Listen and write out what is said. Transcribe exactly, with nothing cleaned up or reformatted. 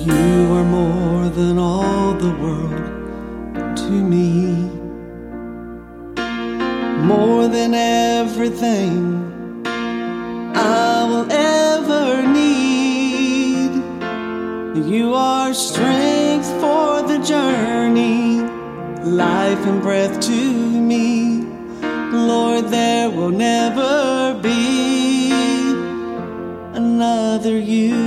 You are more than all the world to me, more than everything I will ever need. You are strength for the journey, life and breath to me. Lord, there will never be another you.